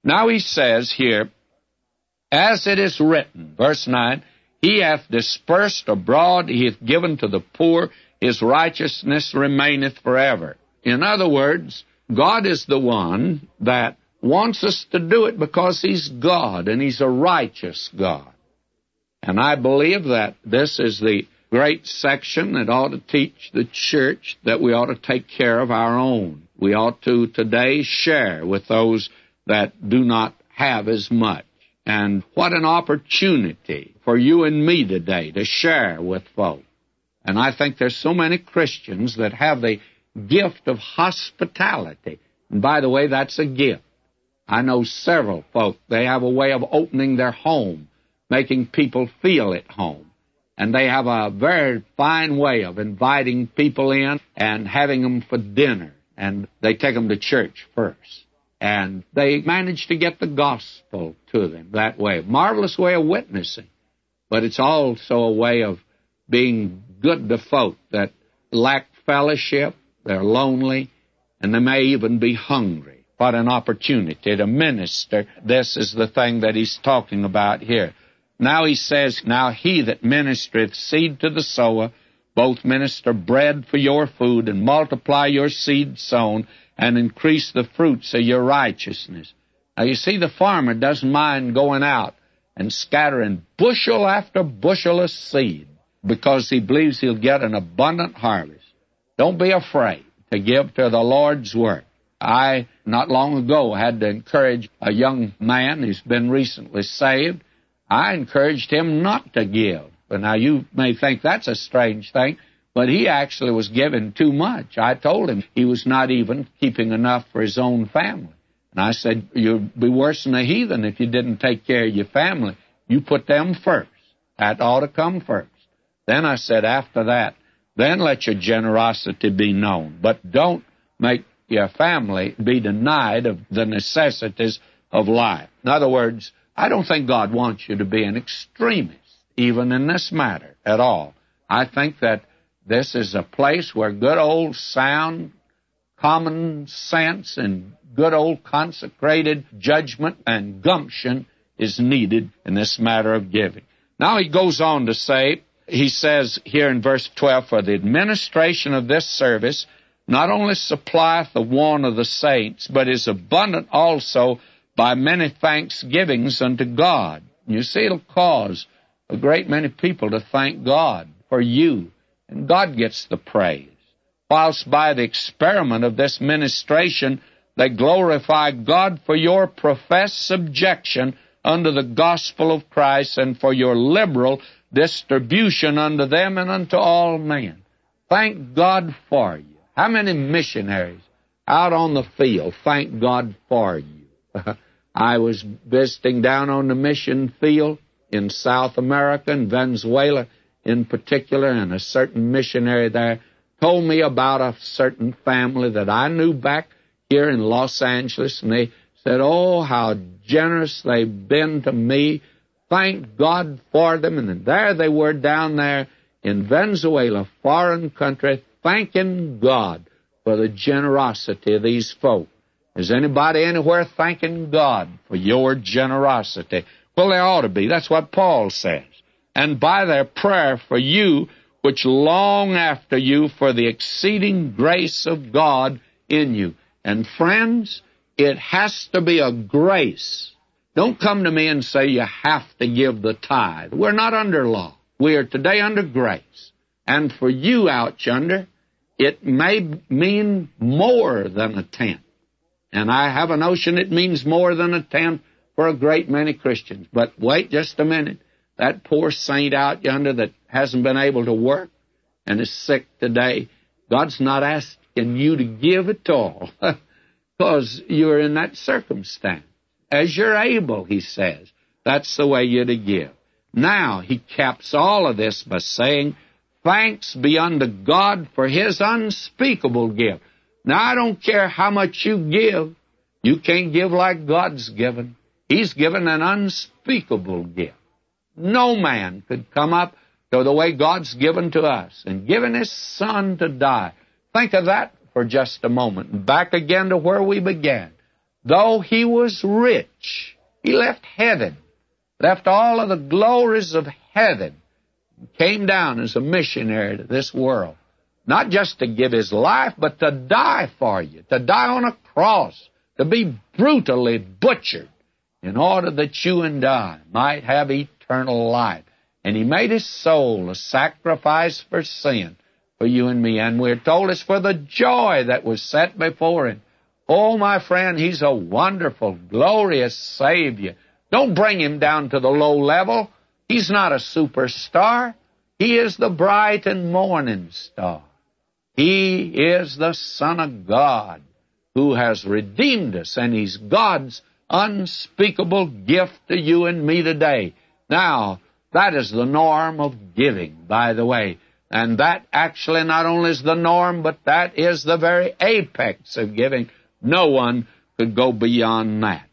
Now he says here, as it is written, verse 9, He hath dispersed abroad, He hath given to the poor, His righteousness remaineth forever. In other words, God is the one that wants us to do it because He's God, and He's a righteous God. And I believe that this is the great section that ought to teach the church that we ought to take care of our own. We ought to today share with those that do not have as much. And what an opportunity for you and me today to share with folks. And I think there's so many Christians that have the gift of hospitality. And by the way, that's a gift. I know several folk, they have a way of opening their home, making people feel at home. And they have a very fine way of inviting people in and having them for dinner. And they take them to church first. And they manage to get the gospel to them that way. Marvelous way of witnessing. But it's also a way of being good to folk that lack fellowship, they're lonely, and they may even be hungry. What an opportunity to minister. This is the thing that he's talking about here. Now he says, Now he that ministereth seed to the sower, both minister bread for your food, and multiply your seed sown, and increase the fruits of your righteousness. Now you see, the farmer doesn't mind going out and scattering bushel after bushel of seed because he believes he'll get an abundant harvest. Don't be afraid to give to the Lord's work. I, not long ago, had to encourage a young man who's been recently saved. I encouraged him not to give. But now you may think that's a strange thing, but he actually was giving too much. I told him he was not even keeping enough for his own family. And I said, you'd be worse than a heathen if you didn't take care of your family. You put them first. That ought to come first. Then I said, after that, then let your generosity be known. But don't make your family be denied of the necessities of life. In other words, I don't think God wants you to be an extremist, even in this matter, at all. I think that this is a place where good old sound, common sense, and good old consecrated judgment and gumption is needed in this matter of giving. Now he goes on to say, he says here in verse 12, For the administration of this service not only supplieth the want of the saints, but is abundant also by many thanksgivings unto God. You see, it'll cause a great many people to thank God for you, and God gets the praise. Whilst by the experiment of this ministration they glorify God for your professed subjection unto the gospel of Christ and for your liberal distribution unto them and unto all men. Thank God for you. How many missionaries out on the field thank God for you? I was visiting down on the mission field in South America, in Venezuela in particular, and a certain missionary there told me about a certain family that I knew back here in Los Angeles, and they said, oh, how generous they've been to me. Thank God for them. And there they were down there in Venezuela, foreign country, thanking God for the generosity of these folk. Is anybody anywhere thanking God for your generosity? Well, there ought to be. That's what Paul says. And by their prayer for you, which long after you for the exceeding grace of God in you. And friends, it has to be a grace. Don't come to me and say you have to give the tithe. We're not under law. We are today under grace. And for you out yonder, it may mean more than a tenth. And I have a notion it means more than a tenth for a great many Christians. But wait just a minute. That poor saint out yonder that hasn't been able to work and is sick today, God's not asking you to give at all because you're in that circumstance. As you're able, he says, that's the way you're to give. Now, he caps all of this by saying, thanks be unto God for his unspeakable gift. Now, I don't care how much you give. You can't give like God's given. He's given an unspeakable gift. No man could come up to the way God's given to us and given his Son to die. Think of that for just a moment. And back again to where we began. though he was rich, he left heaven, left all of the glories of heaven, came down as a missionary to this world, not just to give his life, but to die for you, to die on a cross, to be brutally butchered in order that you and I might have eternal life. And he made his soul a sacrifice for sin for you and me. And we're told it's for the joy that was set before him. Oh, my friend, he's a wonderful, glorious Savior. Don't bring him down to the low level. He's not a superstar. He is the bright and morning star. He is the Son of God who has redeemed us, and he's God's unspeakable gift to you and me today. Now, that is the norm of giving, by the way. And that actually not only is the norm, but that is the very apex of giving. No one could go beyond that.